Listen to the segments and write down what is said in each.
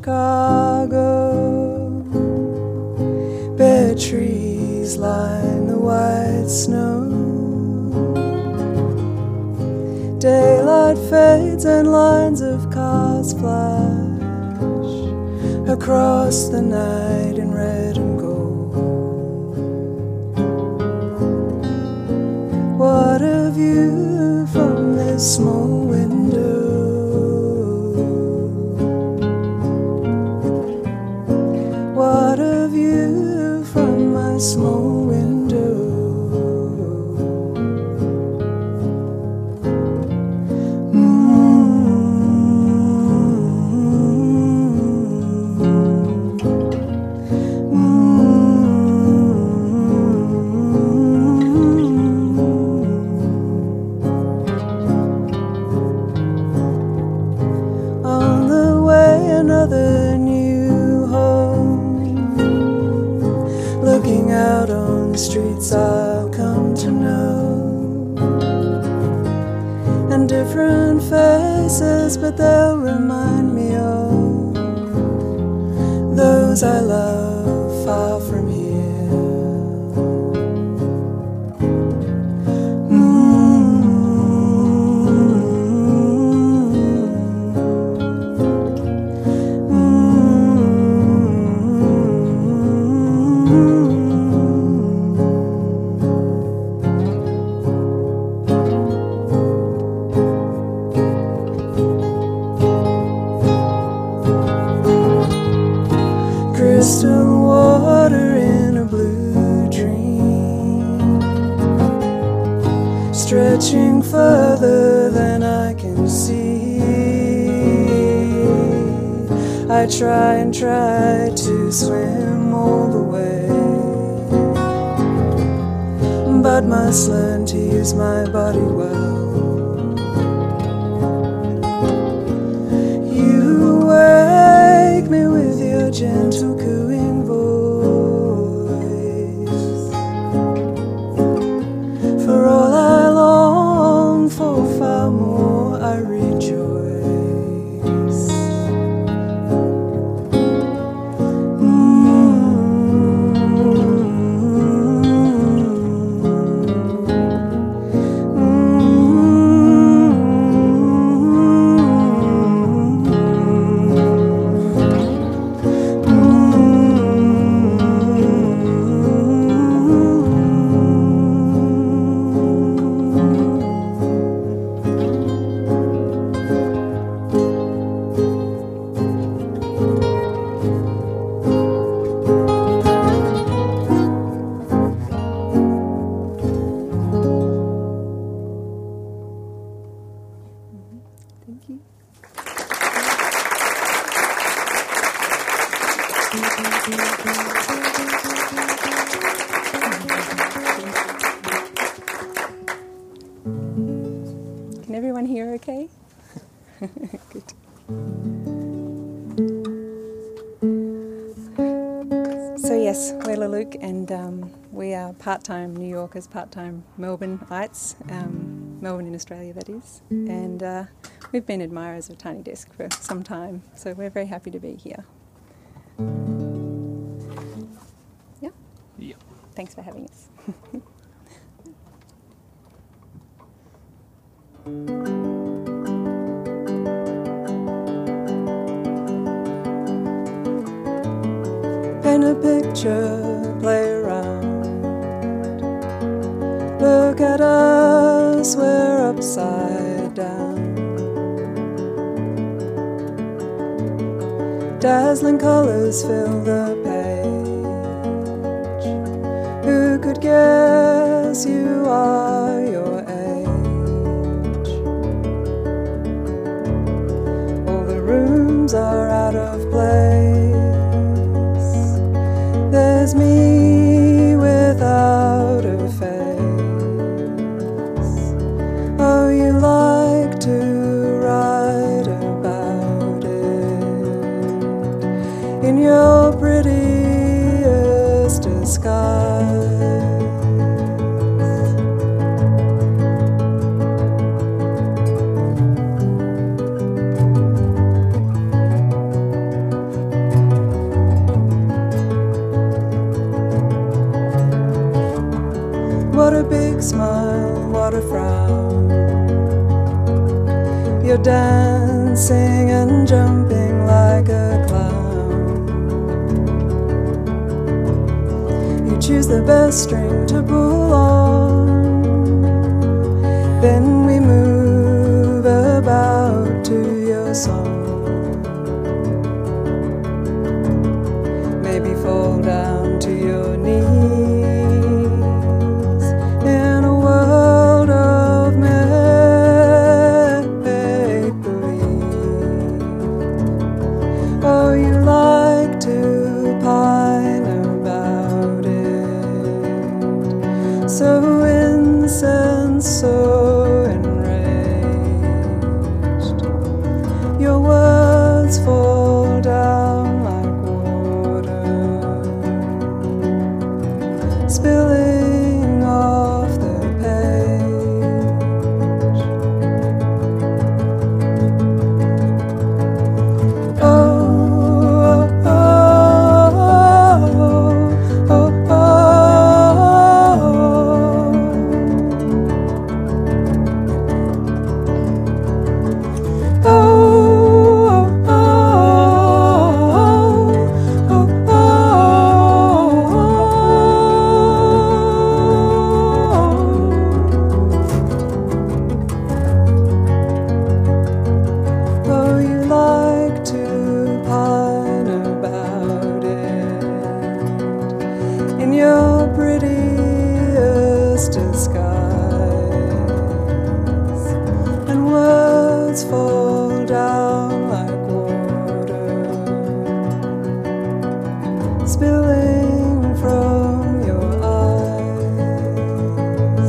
Chicago. Bare trees line the white snow. Daylight fades and lines of cars flash across the night in red and gold. What a view from this small window. What a view from my small window. On the way, another new home. Looking out on the streets I'll come to know. And different faces, but they'll remind me of those I love far from here. Crystal water in a blue dream, stretching further than I can see. I try and try to swim all the way, but must learn to use my body well. You wake me with your gentle cooing voice. For all I long for, far more I rejoice. Thank you. Can everyone hear okay? Good. So yes, we're Leluc, and we are part-time New Yorkers, part-time Melbourneites, Melbourne in Australia that is, and we've been admirers of Tiny Desk for some time, so we're very happy to be here. Yeah? Yeah. Thanks for having us. Paint a picture, play around. Look at us, we're upside down. Dazzling colours fill the page. Who could guess you are your age? All the rooms are out of place. There's me without a face. Oh, you like to write about it in your pretty what a big smile, what a frown. You're dancing and jumping like a clown. You choose the best string to pull on, then we move about to your song. Maybe fall down to your knees in a world of make-believe. Oh, you like to pine about it, so incensed, so enraged. Your words fall down like spilling off the page. Oh, oh, oh, oh, oh, oh, in your prettiest disguise, and words fall down like water, spilling from your eyes.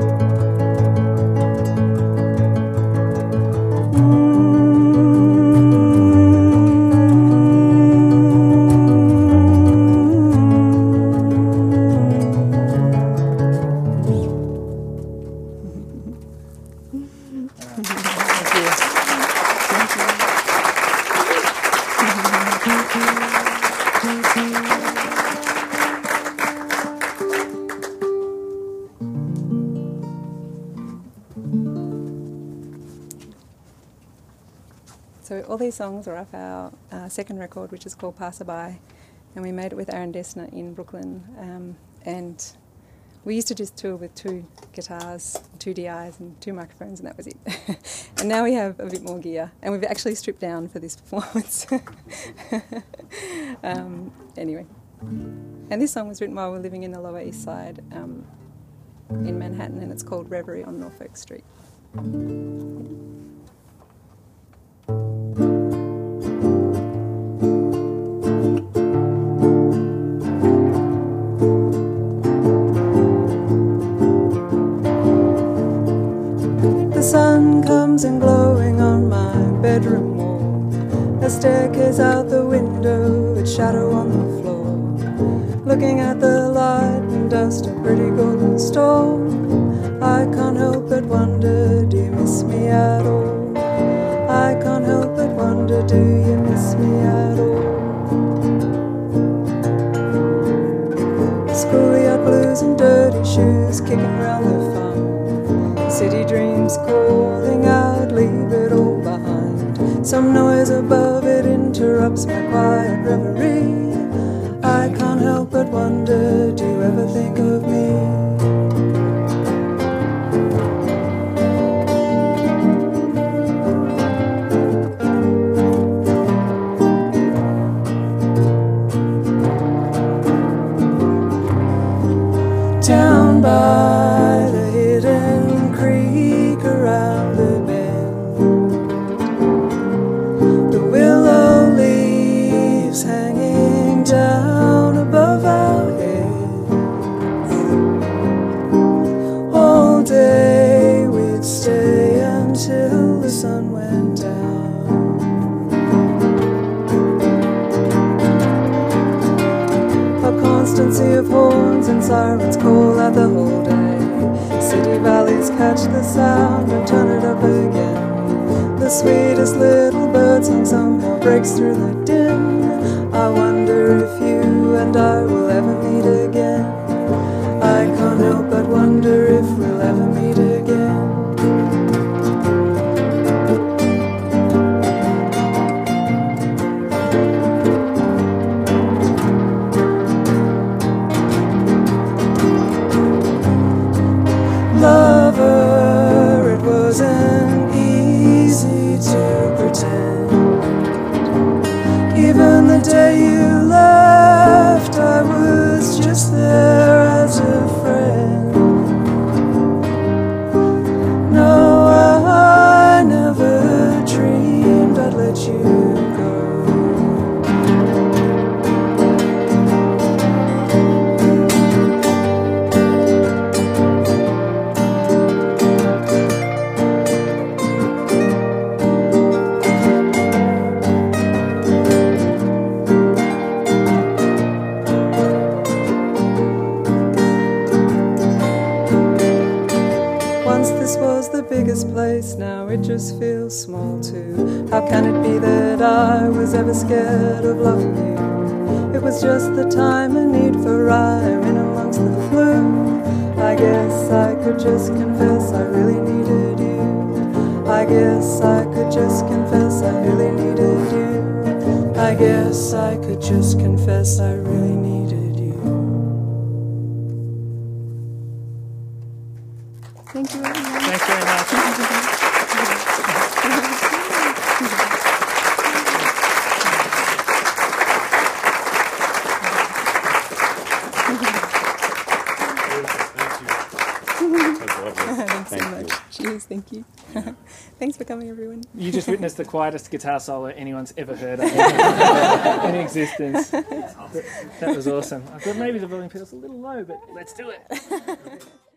So all these songs are off our second record, which is called Passerby, and we made it with Aaron Dessner in Brooklyn. And we used to just tour with 2 guitars, 2 DIs and 2 microphones, and that was it. And now we have a bit more gear, and we've actually stripped down for this performance. Anyway, and this song was written while we were living in the Lower East Side in Manhattan, and it's called Reverie on Norfolk Street. The sun comes in glowing on my bedroom wall. A staircase out the window, its shadow on the floor. Looking at the light and dust, a pretty golden storm. I can't help but wonder, do you miss me at all? I can't help but wonder, do you miss me at all? Schoolyard blues and dirty shoes kicking round the farm. City dreams calling out, leave it all behind. Some noise above it interrupts my quiet reverie. I can't help but wonder, do you ever think of me? Down by the hidden creek around the bend, the willow leaves hanging down above our heads. All day we'd stay until the sun went down. A constancy of horns and sirens call out the whole day. City valleys catch the sound and turn it up again. The sweetest little bird song somehow breaks through the din. I wonder if you and I will ever meet again. I can't help but wonder if we'll ever meet again. Lover, it wasn't easy to pretend. Even the day you left, I was just there as a friend. No, I never dreamed I'd let you go. Once this was the biggest place, now it just feels small too. How can it be that I was ever scared of loving you? It was just the time and need for rhyme in amongst the flu. I guess I could just confess I really needed you. I guess I could just confess I really needed you. I guess I could just confess I really needed you. Thank you, everyone. Thanks very much. Thanks so much. Cheers, thank you. Thanks for coming, everyone. You just witnessed the quietest guitar solo anyone's ever heard in existence. That was awesome. I thought maybe the volume pedal's a little low, but let's do it.